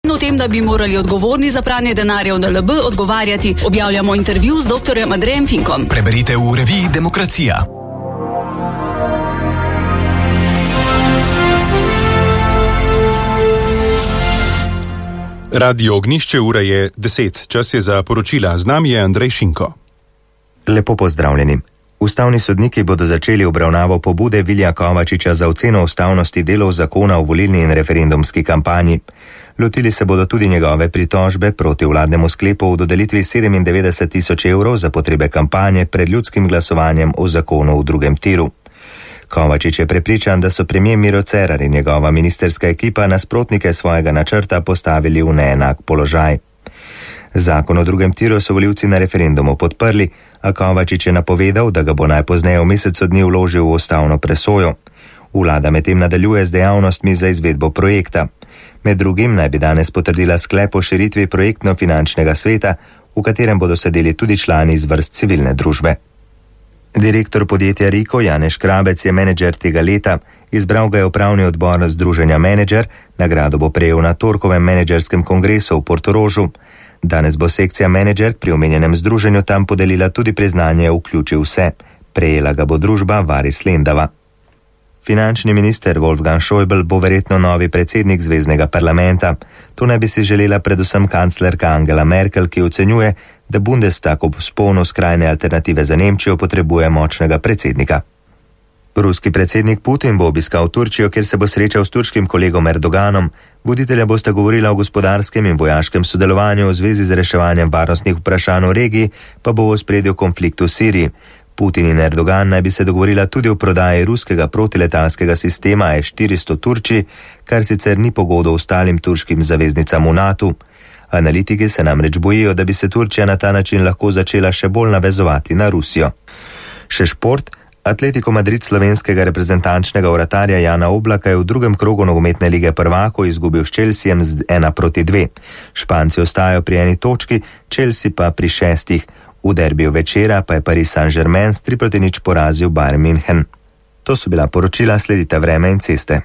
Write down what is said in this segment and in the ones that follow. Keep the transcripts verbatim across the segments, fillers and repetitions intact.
Očitno o tem, da bi morali odgovorni za pranje denarja v N L B odgovarjati, objavljamo intervju z doktorjem Andrejem Finkom. Preberite v reviji Demokracija. Radio Ognjišče, ura je deset. Čas je za poročila. Z nami je Andrej Šinko. Lepo pozdravljeni. Ustavni sodniki bodo začeli obravnavo pobude Vilija Kovačiča za oceno ustavnosti delov zakona o volilni in referendumski kampanji. Lotili se bodo tudi njegove pritožbe proti vladnemu sklepu o dodelitvi sedemindevetdeset tisoč evrov za potrebe kampanje pred ljudskim glasovanjem o zakonu v drugem tiru. Kovačič je prepričan, da so premier Miro Cerar in njegova ministerska ekipa nasprotnike svojega načrta postavili v neenak položaj. Zakon o drugem tiru so volivci na referendumu podprli, a Kovačič je napovedal, da ga bo najpozneje v mesecu dni vložil v ustavno presojo. Vlada medtem nadaljuje z dejavnostmi za izvedbo projekta. Med drugim naj bi danes potrdila sklep o širitvi projektno-finančnega sveta, v katerem bodo sedeli tudi člani iz vrst civilne družbe. Direktor podjetja Riko Janez Škrabec je menedžer tega leta, izbral ga je upravni odbor Združenja Menedžer, nagrado bo prejel na torkovem menedžerskem kongresu v Portorožu. Danes bo sekcija Menedžer pri omenjenem združenju tam podelila tudi priznanje Vključi vse. Prejela ga bo družba Varis Lendava. Finančni minister Wolfgang Schäuble bo verjetno novi predsednik zveznega parlamenta. To naj bi si želela predvsem kanclerka Angela Merkel, ki ocenjuje, da Bundestag ob vzponu skrajne alternative za Nemčijo potrebuje močnega predsednika. Ruski predsednik Putin bo obiskal Turčijo, kjer se bo srečal s turškim kolegom Erdoganom. Voditelja bosta govorila o gospodarskem in vojaškem sodelovanju v zvezi z reševanjem varnostnih vprašanj v regiji, pa bo v ospredju konflikt v Siriji. Putin in Erdogan naj bi se dogovorila tudi o prodaji ruskega protiletalskega sistema E štiristo Turčiji, kar sicer ni pogodo ostalim turškim zaveznicam v NATO. Analitiki se namreč bojijo, da bi se Turčija na ta način lahko začela še bolj navezovati na Rusijo. Še šport. Atletico Madrid slovenskega reprezentančnega vratarja Jana Oblaka je v drugem krogu nogometne lige prvakov izgubil s Chelseajem z ena proti dve. Španci ostajajo pri eni točki, Chelsea pa pri šestih. V derbiju večera pa je Paris Saint-Germain s tri proti nič porazil Bayern München. To so bila poročila, sledite vreme in ceste.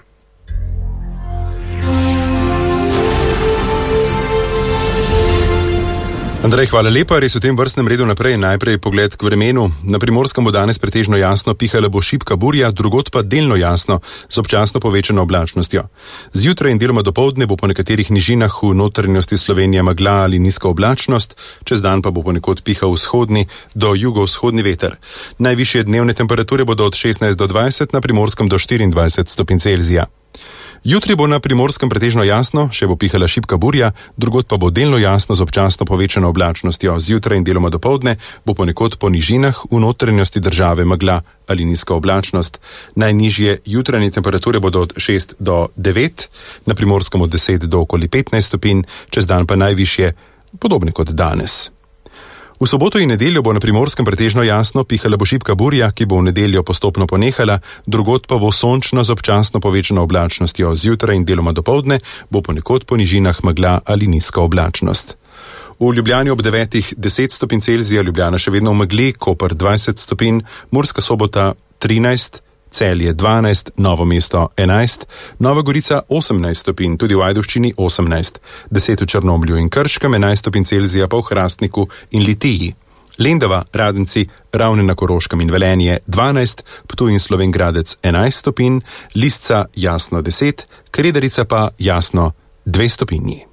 Andrej, hvala lepa. Res v tem vrstnem redu naprej. Najprej pogled k vremenu. Na Primorskem bo danes pretežno jasno, pihala bo šibka burja, drugod pa delno jasno, z občasno povečano oblačnostjo. Zjutraj in deloma dopoldne bo po nekaterih nižinah v notranjosti Slovenije megla ali nizka oblačnost, čez dan pa bo ponekod pihal vzhodni do jugovzhodni veter. Najvišje dnevne temperature bodo od šestnajst do dvajset, na Primorskem do štiriindvajset stopinj Celzija. Jutri bo na Primorskem pretežno jasno, še bo pihala šibka burja, drugod pa bo delno jasno z občasno povečano oblačnostjo. Zjutraj in deloma dopoldne bo ponekod po nižinah v notranjosti države megla ali nizka oblačnost. Najnižje jutranje temperature bodo od šest do devet, na Primorskem od deset do okoli petnajst stopinj, čez dan pa najvišje podobne kot danes. V soboto in nedeljo bo na Primorskem pretežno jasno, pihala bo šibka burja, ki bo v nedeljo postopno ponehala, drugod pa bo sončno z občasno povečano oblačnostjo. Zjutraj in deloma dopoldne bo ponekod po nižinah megla ali nizka oblačnost. V Ljubljani ob devetih deset stopinj Celzija, Ljubljana še vedno v megli, Koper dvajset stopinj, Murska Sobota trinajst, Celje dvanajst, Novo mesto enajst, Nova Gorica osemnajst stopinj, tudi v Ajdovščini osemnajst, deset v Črnomlju in Krškem, enajst stopinj Celzija pa v Hrastniku in Litiji. Lendava, Radenci, Ravne na Koroškem in Velenje dvanajst, Ptuj in Slovenj Gradec enajst stopinj, Lisca jasno deset, Kredarica pa jasno dve stopinji.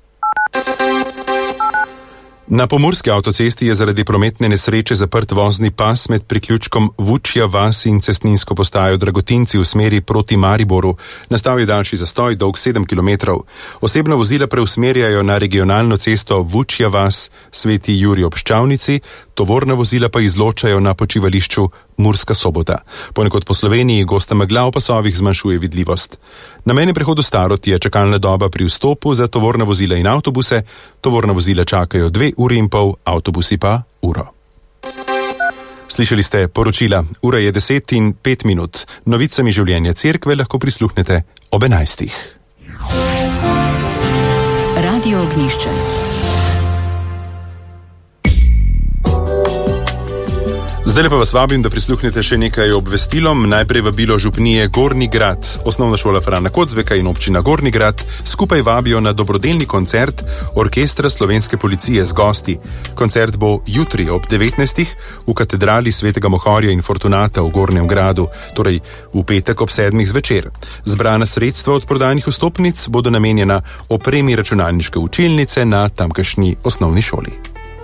Na pomurski avtocesti je zaradi prometne nesreče zaprt vozni pas med priključkom Vučja vas in cestninsko postajo Dragotinci v smeri proti Mariboru. Nastal je daljši zastoj, dolg sedem kilometrov. Osebna vozila preusmerjajo na regionalno cesto Vučja vas, Sveti Jurij ob Ščavnici, tovorna vozila pa izločajo na počivališču Murska Sobota. Ponekod po Sloveniji gosta megla v pasovih zmanjšuje vidljivost. Na mejnem prehodu Starod je čakalna doba pri vstopu za tovorna vozila in avtobuse. Tovorna vozila čakajo dve uri in pol, avtobusi pa uro. Slišali ste poročila. Ura je deset in pet minut. Novicami življenja cerkve lahko prisluhnete ob enajstih. Radio Ognjišče. Zdaj pa vas vabim, da prisluhnete še nekaj obvestilom. Najprej vabilo župnije Gornji Grad. Osnovna šola Frana Kodzveka in občina Gornji Grad skupaj vabijo na dobrodelni koncert Orkestra Slovenske policije z gosti. Koncert bo jutri ob devetnajstih v katedrali Svetega Mohorja in Fortunata v Gornjem Gradu, torej v petek ob sedmih zvečer. Zbrana sredstva od prodanih vstopnic bodo namenjena opremi računalniške učilnice na tamkajšnji osnovni šoli.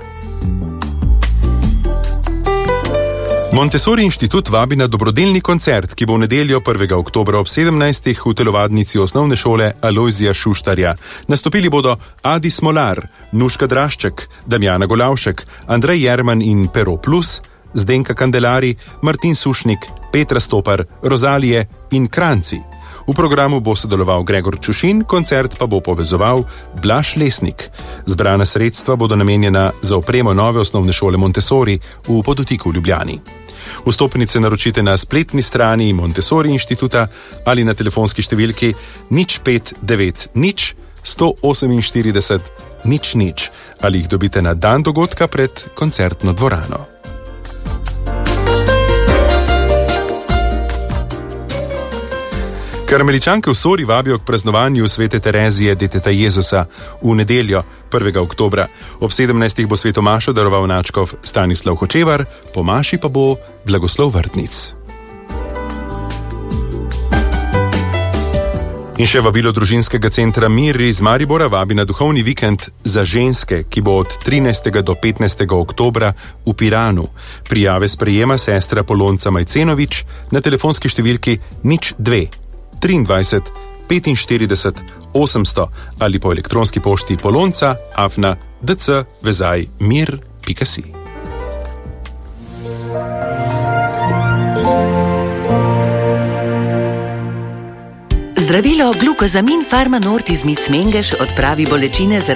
Montessori inštitut vabi na dobrodelni koncert, ki bo v nedeljo prvega oktobra ob sedemnajstih v telovadnici osnovne šole Alojzija Šuštarja. Nastopili bodo Adi Smolar, Nuška Drašček, Damjana Golavšek, Andrej Jerman in Pero Plus, Zdenka Kandelari, Martin Sušnik, Petra Stopar, Rozalije in Kranci. V programu bo sodeloval Gregor Čušin, koncert pa bo povezoval Blaž Lesnik. Zbrana sredstva bodo namenjena za opremo nove osnovne šole Montessori v Podutiku v Ljubljani. Vstopnice naročite na spletni strani Montessori inštituta ali na telefonski številki nič pet devet nič sto oseminštirideset nič nič ali jih dobite na dan dogodka pred koncertno dvorano. Karmeličanke v Sori vabijo k praznovanju svete Terezije deteta Jezusa v nedeljo prvega oktobra. Ob sedemnajstih bo sveto mašo daroval nadškof Stanislav Hočevar, po maši pa bo blagoslov Vrtnic. In še vabilo družinskega centra Mir iz Maribora vabi na duhovni vikend za ženske, ki bo od trinajstega do petnajstega oktobra v Piranu. Prijave sprejema sestra Polonca Majcenovič na telefonski številki nič dve triindvajset petinštirideset osemsto ali po elektronski pošti polonca afna dc vezaj mir pika si. Zdravilo Glukozamin Pharma Nord iz Micmengeš odpravi bolečine zaradi